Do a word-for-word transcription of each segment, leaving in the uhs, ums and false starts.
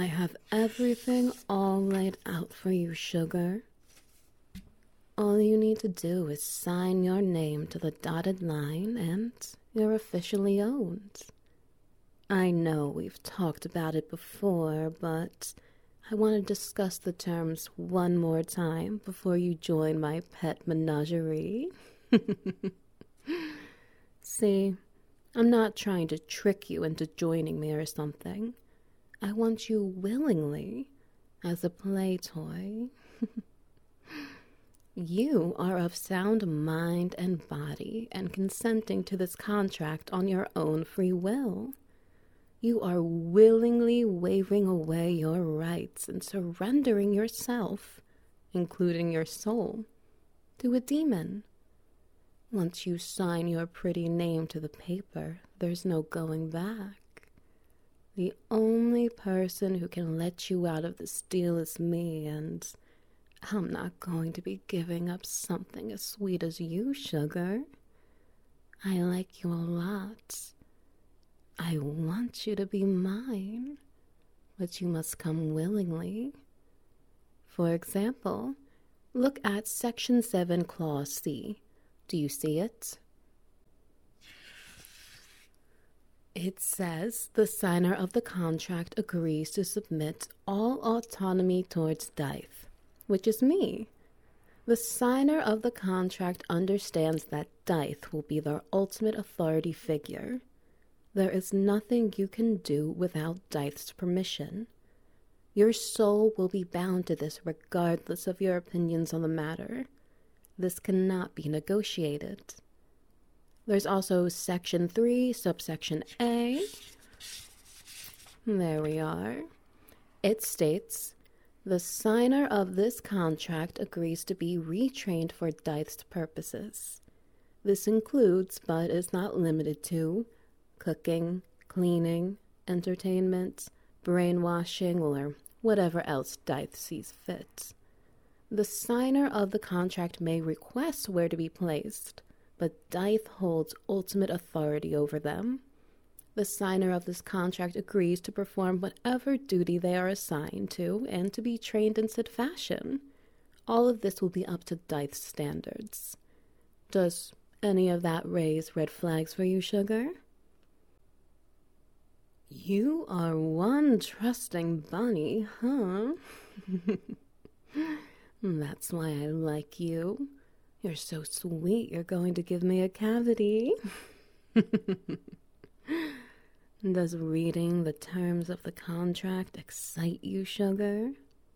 I have everything all laid out for you, sugar. All you need to do is sign your name to the dotted line and you're officially owned. I know we've talked about it before, but I want to discuss the terms one more time before you join my pet menagerie. See, I'm not trying to trick you into joining me or something. I want you willingly, as a play toy. You are of sound mind and body and consenting to this contract on your own free will. You are willingly waving away your rights and surrendering yourself, including your soul, to a demon. Once you sign your pretty name to the paper, there's no going back. The only person who can let you out of this deal is me, and I'm not going to be giving up something as sweet as you, sugar. I like you a lot. I want you to be mine, but you must come willingly. For example, look at Section seven, Clause C. Do you see it? It says the signer of the contract agrees to submit all autonomy towards Dythe, which is me. The signer of the contract understands that Dythe will be their ultimate authority figure. There is nothing you can do without Dythe's permission. Your soul will be bound to this regardless of your opinions on the matter. This cannot be negotiated. There's also Section three, subsection A. There we are. It states, the signer of this contract agrees to be retrained for Dythe's purposes. This includes, but is not limited to, cooking, cleaning, entertainment, brainwashing, or whatever else Dythe sees fit. The signer of the contract may request where to be placed, but Dythe holds ultimate authority over them. The signer of this contract agrees to perform whatever duty they are assigned to and to be trained in said fashion. All of this will be up to Dythe's standards. Does any of that raise red flags for you, sugar? You are one trusting bunny, huh? That's why I like you. You're so sweet, you're going to give me a cavity. Does reading the terms of the contract excite you, sugar?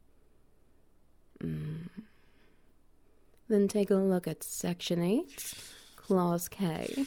Mm. Then take a look at Section eight, Clause K.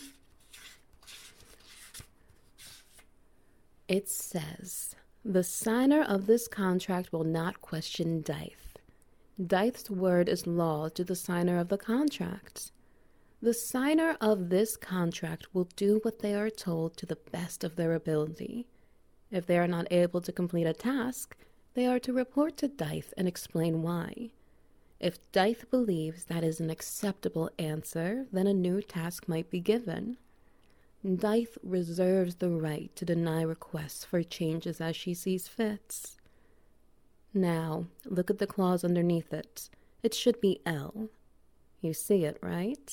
It says, the signer of this contract will not question Dythe. Dythe's word is law to the signer of the contract. The signer of this contract will do what they are told to the best of their ability. If they are not able to complete a task, they are to report to Dythe and explain why. If Dythe believes that is an acceptable answer, then a new task might be given. Dythe reserves the right to deny requests for changes as she sees fit. Now, look at the clause underneath it. It should be L. You see it, right?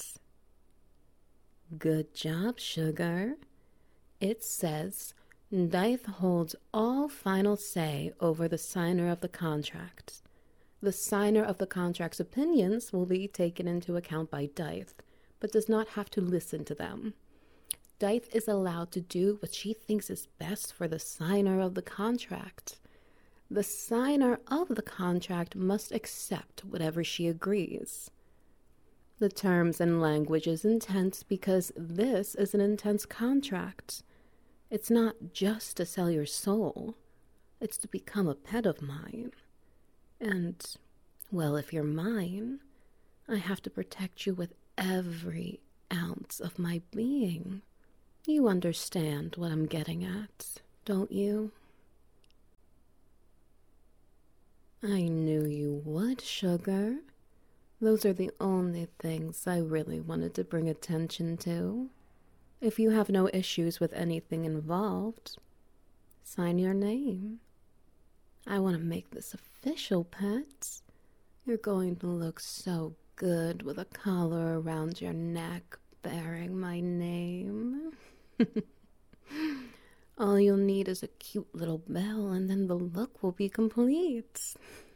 Good job, sugar. It says, Dythe holds all final say over the signer of the contract. The signer of the contract's opinions will be taken into account by Dythe, but does not have to listen to them. Dythe is allowed to do what she thinks is best for the signer of the contract. The signer of the contract must accept whatever she agrees. The terms and language is intense because this is an intense contract. It's not just to sell your soul. It's to become a pet of mine. And, well, if you're mine, I have to protect you with every ounce of my being. You understand what I'm getting at, don't you? I knew you would, sugar. Those are the only things I really wanted to bring attention to. If you have no issues with anything involved, sign your name. I want to make this official, pet. You're going to look so good with a collar around your neck bearing my name. All you'll need is a cute little bell, and then the look will be complete.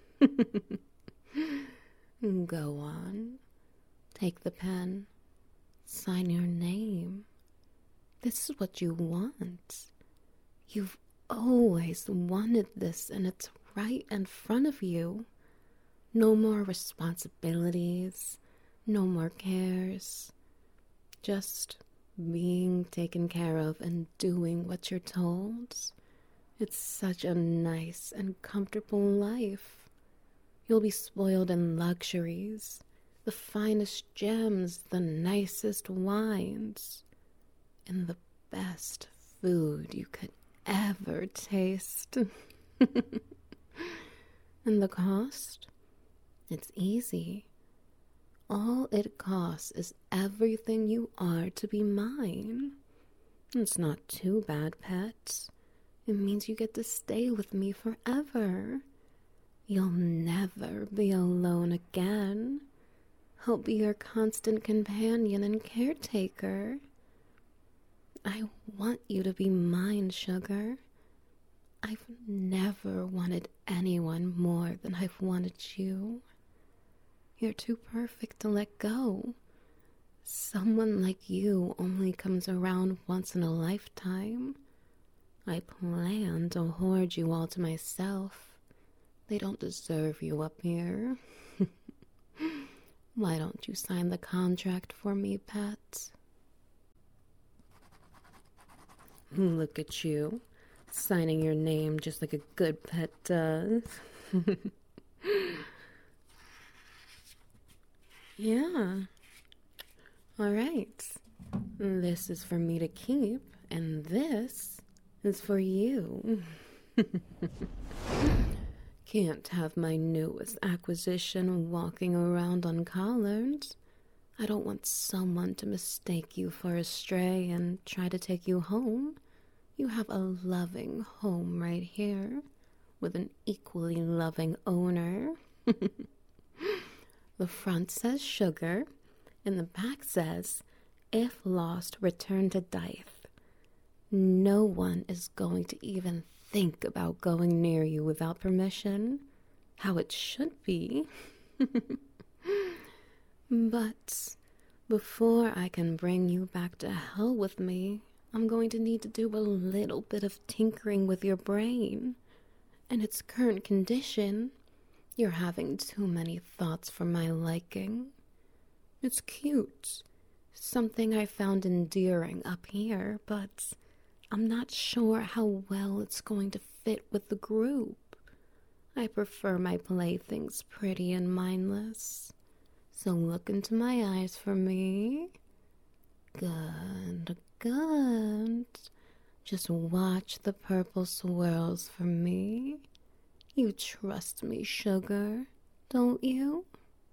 Go on. Take the pen. Sign your name. This is what you want. You've always wanted this, and it's right in front of you. No more responsibilities, no more cares. Just being taken care of and doing what you're told. It's such a nice and comfortable life. You'll be spoiled in luxuries, the finest gems, the nicest wines, and the best food you could ever taste. And the cost? It's easy. All it costs is everything you are to be mine. It's not too bad, pet. It means you get to stay with me forever. You'll never be alone again. I'll be your constant companion and caretaker. I want you to be mine, sugar. I've never wanted anyone more than I've wanted you. You're too perfect to let go. Someone like you only comes around once in a lifetime. I plan to hoard you all to myself. They don't deserve you up here. Why don't you sign the contract for me, pet? Look at you, signing your name just like a good pet does. Yeah. All right. This is for me to keep, and this is for you. Can't have my newest acquisition walking around uncollared. I don't want someone to mistake you for a stray and try to take you home. You have a loving home right here, with an equally loving owner. The front says sugar, and the back says, if lost, return to Dythe. No one is going to even think about going near you without permission. How it should be. But before I can bring you back to hell with me, I'm going to need to do a little bit of tinkering with your brain. In its current condition, you're having too many thoughts for my liking. It's cute. Something I found endearing up here, but I'm not sure how well it's going to fit with the group. I prefer my playthings pretty and mindless. So look into my eyes for me. Good, good. Just watch the purple swirls for me. You trust me, sugar, don't you?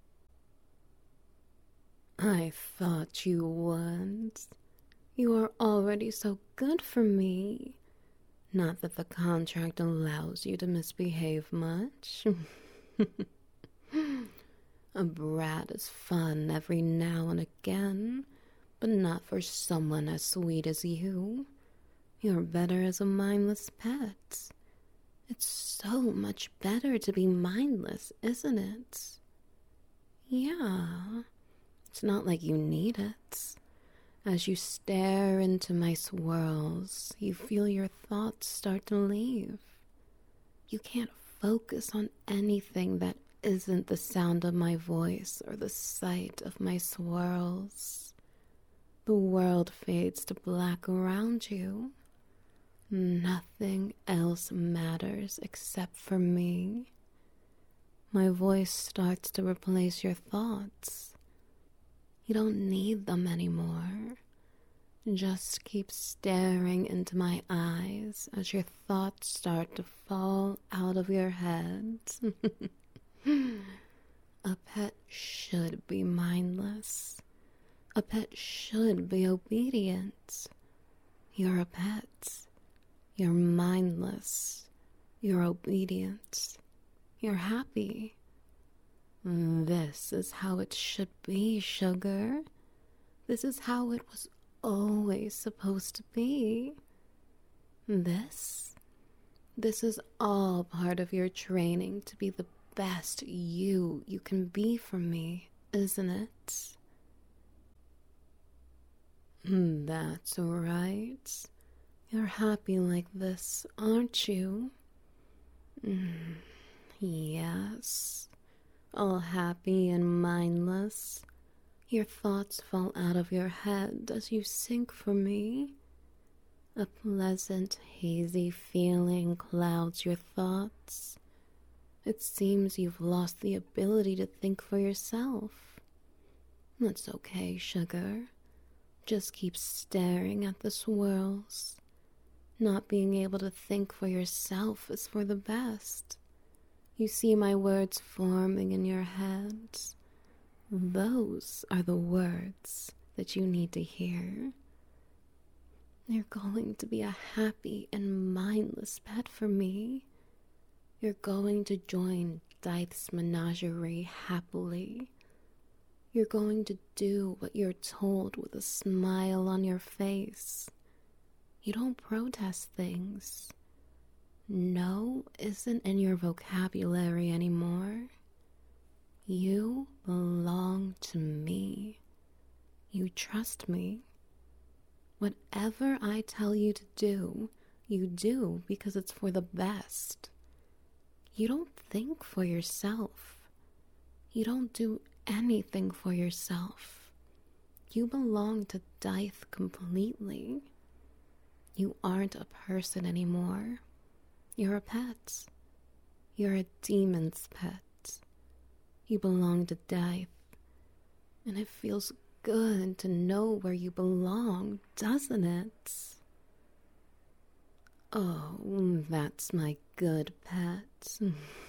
I thought you would. You are already so good for me. Not that the contract allows you to misbehave much. A brat is fun every now and again, but not for someone as sweet as you. You're better as a mindless pet. It's so much better to be mindless, isn't it? Yeah, it's not like you need it. As you stare into my swirls, you feel your thoughts start to leave. You can't focus on anything that isn't the sound of my voice or the sight of my swirls. The world fades to black around you. Nothing else matters except for me. My voice starts to replace your thoughts. You don't need them anymore. Just keep staring into my eyes as your thoughts start to fall out of your head. A pet should be mindless. A pet should be obedient. You're a pet. You're mindless. You're obedient. You're happy. This is how it should be, sugar. This is how it was always supposed to be. This, this is all part of your training to be the best you you can be for me, isn't it? That's right. You're happy like this, aren't you? Mm, yes. All happy and mindless. Your thoughts fall out of your head as you sink for me. A pleasant, hazy feeling clouds your thoughts. It seems you've lost the ability to think for yourself. That's okay, sugar. Just keep staring at the swirls. Not being able to think for yourself is for the best. You see my words forming in your head. Those are the words that you need to hear. You're going to be a happy and mindless pet for me. You're going to join Dyth's menagerie happily. You're going to do what you're told with a smile on your face. You don't protest things. No isn't in your vocabulary anymore. You belong to me. You trust me. Whatever I tell you to do, you do because it's for the best. You don't think for yourself. You don't do anything for yourself. You belong to Dyth completely. You aren't a person anymore. You're a pet. You're a demon's pet. You belong to Dyth. And it feels good to know where you belong, doesn't it? Oh, that's my good pet.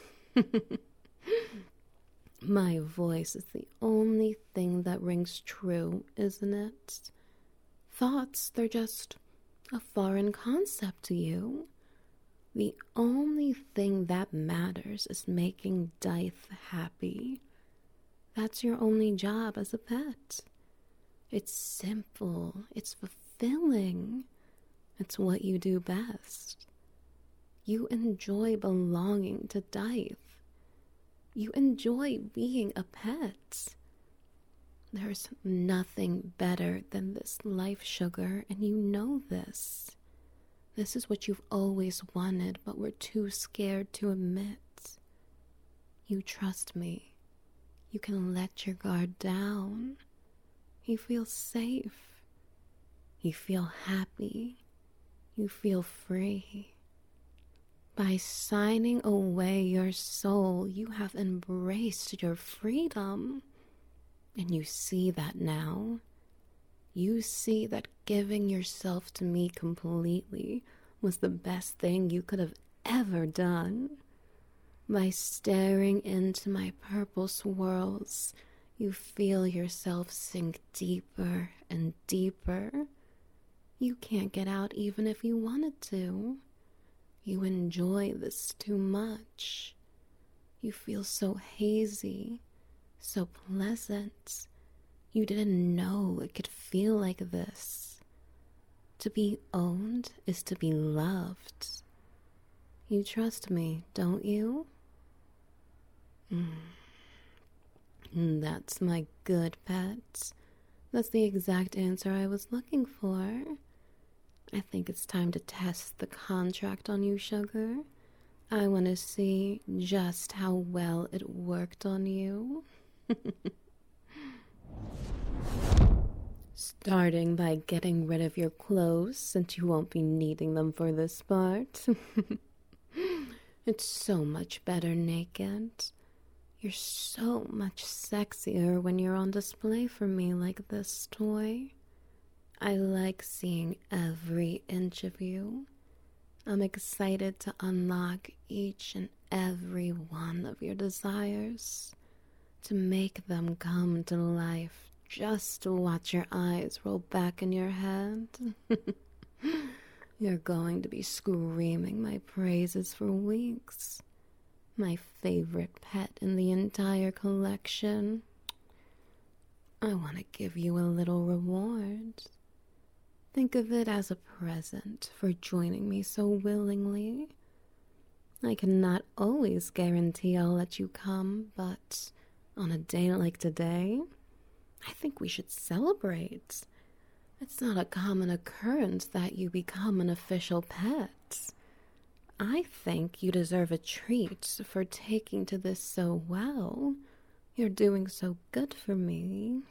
My voice is the only thing that rings true, isn't it? Thoughts, they're just a foreign concept to you. The only thing that matters is making Dyth happy. That's your only job as a pet. It's simple. It's fulfilling. It's what you do best. You enjoy belonging to Dyth. You enjoy being a pet. There's nothing better than this life, sugar, and you know this. This is what you've always wanted, but were too scared to admit. You trust me. You can let your guard down. You feel safe. You feel happy. You feel free. By signing away your soul, you have embraced your freedom. And you see that now. You see that giving yourself to me completely was the best thing you could have ever done. By staring into my purple swirls, you feel yourself sink deeper and deeper. You can't get out even if you wanted to. You enjoy this too much. You feel so hazy, so pleasant. You didn't know it could feel like this. To be owned is to be loved. You trust me, don't you? Mm. That's my good pet. That's the exact answer I was looking for. I think it's time to test the contract on you, sugar. I want to see just how well it worked on you. Starting by getting rid of your clothes, since you won't be needing them for this part. It's so much better naked. You're so much sexier when you're on display for me like this, toy. I like seeing every inch of you. I'm excited to unlock each and every one of your desires, to make them come to life just to watch your eyes roll back in your head. You're going to be screaming my praises for weeks. My favorite pet in the entire collection. I want to give you a little reward. Think of it as a present for joining me so willingly. I cannot always guarantee I'll let you come, but on a day like today, I think we should celebrate. It's not a common occurrence that you become an official pet. I think you deserve a treat for taking to this so well. You're doing so good for me.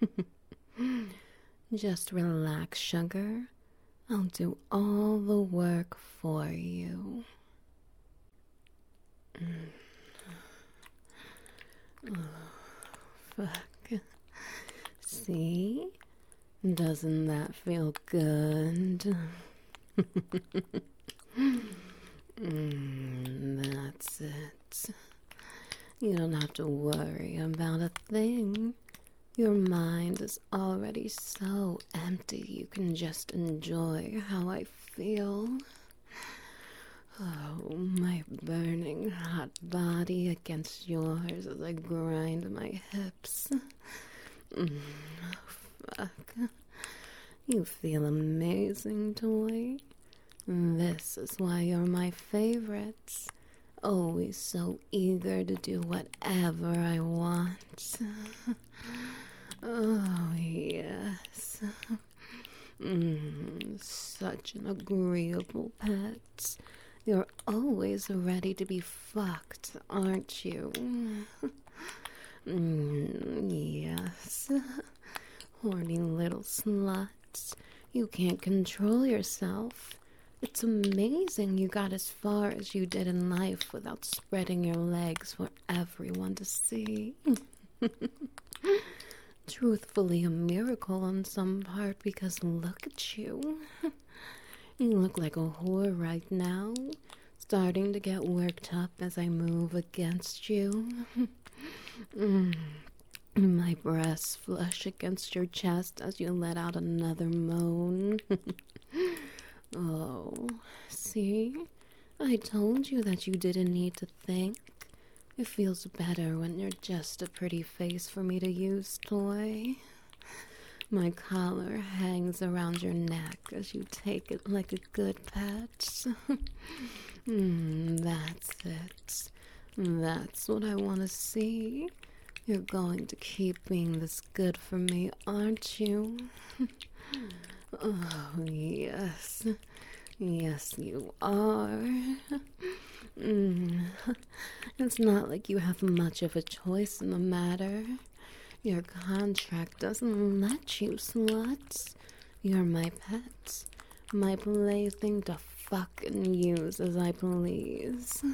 Just relax, sugar. I'll do all the work for you. Oh, fuck. See? Doesn't that feel good? mm, that's it. You don't have to worry about a thing. Your mind is already so empty you can just enjoy how I feel. Oh, my burning hot body against yours as I grind my hips. Mm, fuck. You feel amazing, toy. This is why you're my favorite. Always so eager to do whatever I want. Oh, yes. Mm, such an agreeable pet. You're always ready to be fucked, aren't you? Mm, yes. Horny little slut. You can't control yourself. It's amazing you got as far as you did in life without spreading your legs for everyone to see. Truthfully, a miracle on some part, because look at you. You look like a whore right now, starting to get worked up as I move against you. mm. My breasts flush against your chest as you let out another moan. Oh, see? I told you that you didn't need to think. It feels better when you're just a pretty face for me to use, toy. My collar hangs around your neck as you take it like a good pet. mm, that's it. That's what I want to see. You're going to keep being this good for me, aren't you? Oh, yes. Yes, you are. Mm. It's not like you have much of a choice in the matter. Your contract doesn't let you, sluts. You're my pet. My plaything to fuck and use as I please.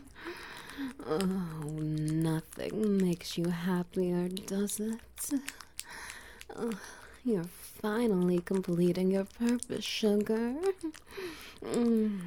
Oh, nothing makes you happier, does it? Oh, you're finally completing your purpose, sugar. Mm.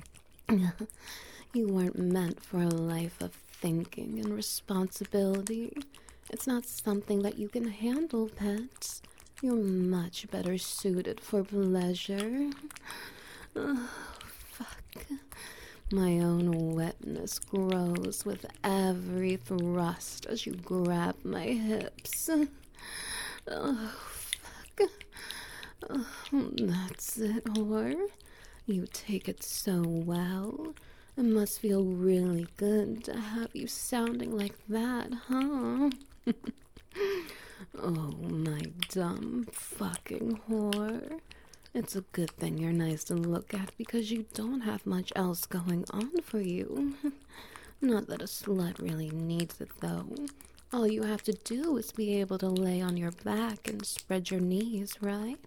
You weren't meant for a life of thinking and responsibility. It's not something that you can handle, pets. You're much better suited for pleasure. Oh, fuck. My own wetness grows with every thrust as you grab my hips. Oh, fuck. Oh, that's it, whore. You take it so well. It must feel really good to have you sounding like that, huh? Oh, my dumb fucking whore. It's a good thing you're nice to look at because you don't have much else going on for you. Not that a slut really needs it, though. All you have to do is be able to lay on your back and spread your knees, right?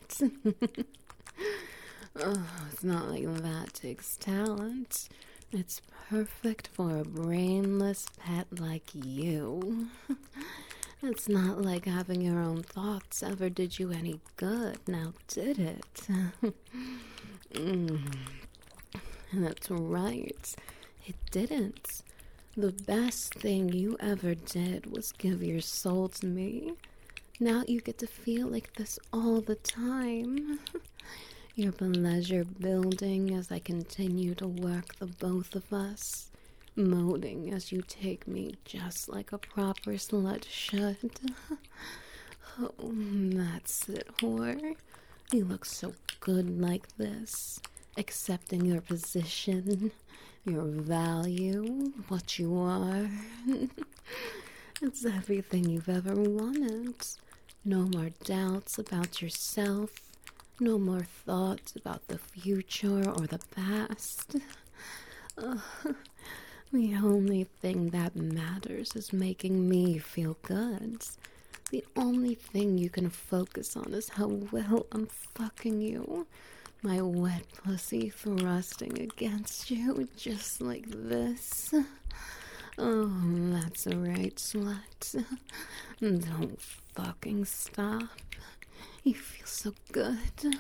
Oh, it's not like that takes talent. It's perfect for a brainless pet like you. It's not like having your own thoughts ever did you any good, now did it? mm. That's right. It didn't. The best thing you ever did was give your soul to me. Now you get to feel like this all the time. your pleasure building as I continue to work the both of us, moaning as you take me just like a proper slut should. Oh, that's it, whore. You look so good like this, accepting your position, your value, what you are. It's everything you've ever wanted. No more doubts about yourself. No more thoughts about the future or the past. Uh, the only thing that matters is making me feel good. The only thing you can focus on is how well I'm fucking you. My wet pussy thrusting against you just like this. Oh, that's right, slut. Don't fucking stop. You feel so good.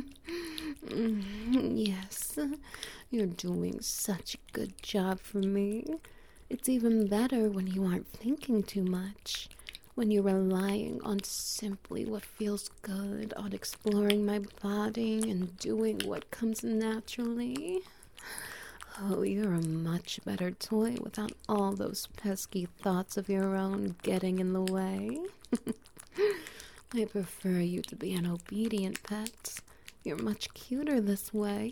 Yes, you're doing such a good job for me. It's even better when you aren't thinking too much. When you're relying on simply what feels good, on exploring my body and doing what comes naturally. Oh, you're a much better toy without all those pesky thoughts of your own getting in the way. I prefer you to be an obedient pet. You're much cuter this way.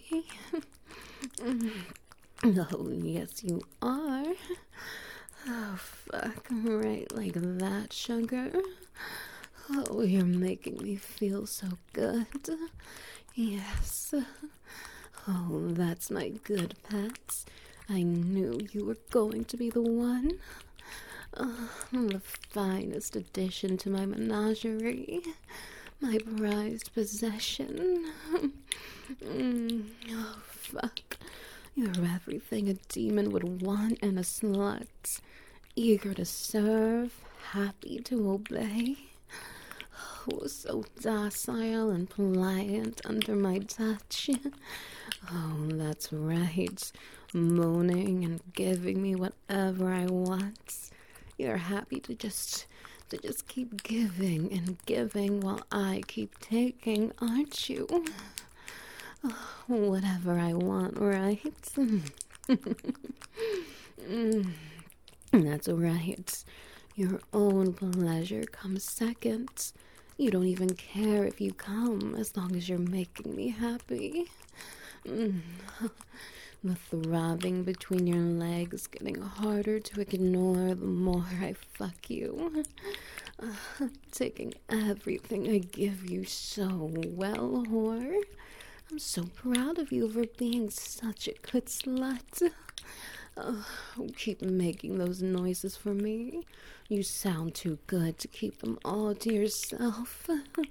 Oh, yes, you are. Oh, fuck, right like that, sugar. Oh, you're making me feel so good. Yes. Oh, that's my good pets. I knew you were going to be the one. Oh, the finest addition to my menagerie. My prized possession. Mm, oh, fuck. You're everything a demon would want in a slut. Eager to serve, happy to obey. Oh, so docile and pliant under my touch. Oh, that's right. Moaning and giving me whatever I want. You're happy to just, to just keep giving and giving while I keep taking, aren't you? Oh, whatever I want, right? mm, that's right. Your own pleasure comes second. You don't even care if you come as long as you're making me happy. Mm. The throbbing between your legs getting harder to ignore the more I fuck you. Uh, taking everything I give you so well, whore. I'm so proud of you for being such a good slut. Oh, keep making those noises for me. You sound too good to keep them all to yourself.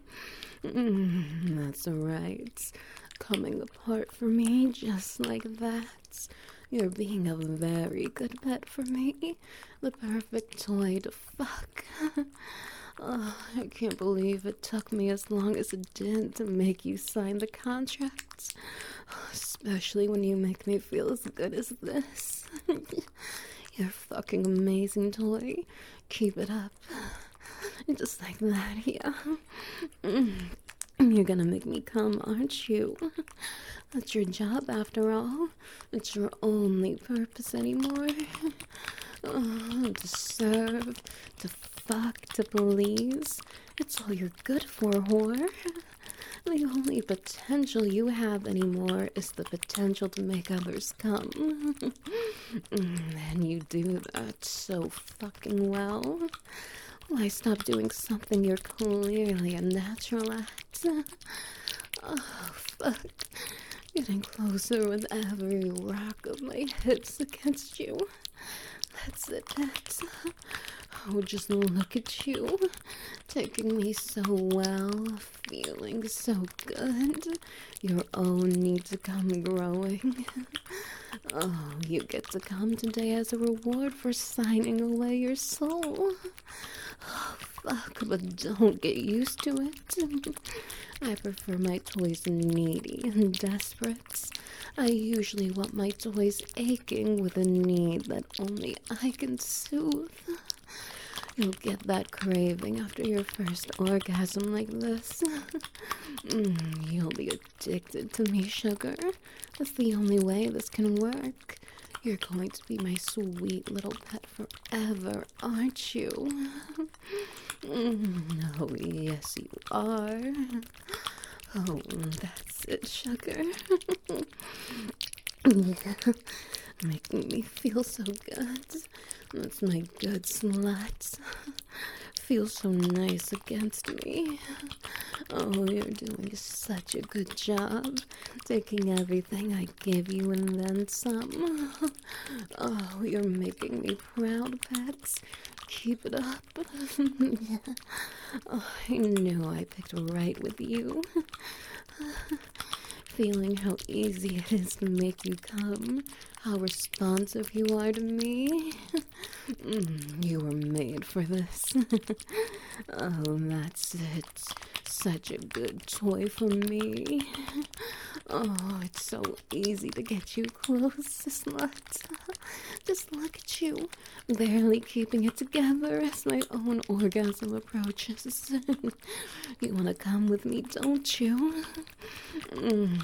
mm, that's right. Coming apart for me just like that. You're being a very good pet for me. The perfect toy to fuck. Oh, I can't believe it took me as long as it did to make you sign the contract. Especially when you make me feel as good as this. You're a fucking amazing toy. Keep it up. Just like that, yeah. You're gonna make me come, aren't you? That's your job, after all. It's your only purpose anymore. Oh, to serve, to fuck, to please. It's all you're good for, whore. The only potential you have anymore is the potential to make others come. And you do that so fucking well. Why stop doing something you're clearly a natural at? Oh, fuck. Getting closer with every rock of my hips against you. That's it, that's... Oh, just look at you. Taking me so well, feeling so good. Your own need to come growing. Oh, you get to come today as a reward for signing away your soul. Oh, fuck, but don't get used to it. I prefer my toys needy and desperate. I usually want my toys aching with a need that only I can soothe. You'll get that craving after your first orgasm like this. Mm, you'll be addicted to me, sugar. That's the only way this can work. You're going to be my sweet little pet forever, aren't you? Mm, oh, yes, you are. Oh, that's it, sugar. Making me feel so good. That's my good slut. Feels so nice against me. Oh, you're doing such a good job. Taking everything I give you and then some. Oh, you're making me proud, Pets. Keep it up. Oh, I knew I picked right with you. Feeling how easy it is to make you come, how responsive you are to me. Mm, you were made for this. Oh, that's it. Such a good toy for me. Oh, it's so easy to get you close, slut. Just look at you, barely keeping it together as my own orgasm approaches. You want to come with me, don't you? Mm.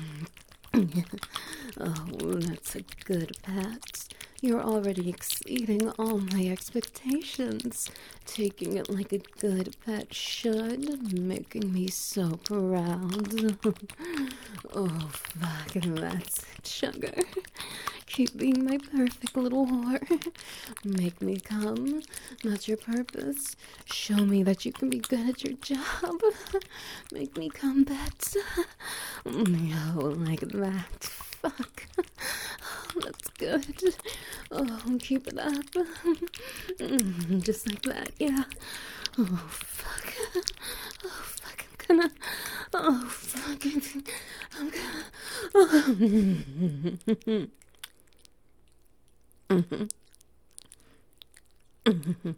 Oh, that's a good pet. You're already exceeding all my expectations. Taking it like a good pet should, making me so proud. Oh, fuck, that's it, sugar. Keep being my perfect little whore. Make me come. That's your purpose. Show me that you can be good at your job. Make me come, pets. Oh, like that. Fuck. Oh, that's good. Oh, keep it up. Just like that, yeah. Oh, fuck. Oh, fuck, I'm gonna... Oh, fuck. I'm gonna... Oh. Mm-hmm. Mm-hmm.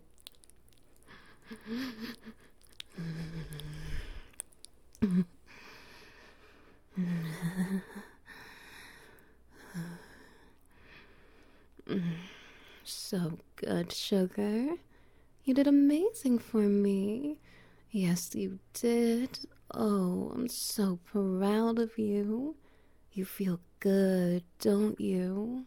So good, sugar. You did amazing for me. Yes, you did. Oh, I'm so proud of you. You feel good, don't you?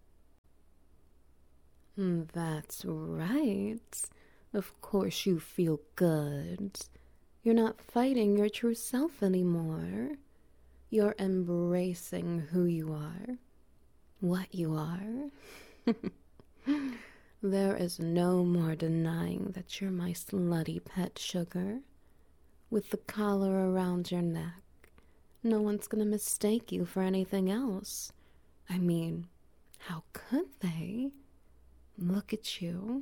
That's right. Of course you feel good. You're not fighting your true self anymore. You're embracing who you are, what you are. There is no more denying that you're my slutty pet, sugar. With the collar around your neck, no one's gonna mistake you for anything else. I mean, how could they? Look at you.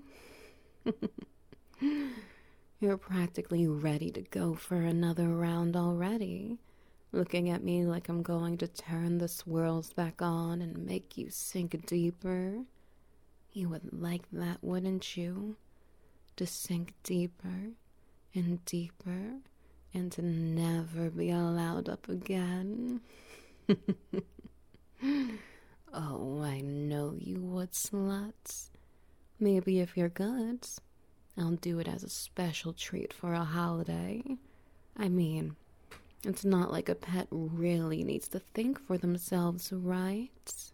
You're practically ready to go for another round already. Looking at me like I'm going to turn the swirls back on and make you sink deeper. You would like that, wouldn't you? To sink deeper and deeper and to never be allowed up again. Oh, I know you would, sluts. Maybe if you're good, I'll do it as a special treat for a holiday. I mean, it's not like a pet really needs to think for themselves, right?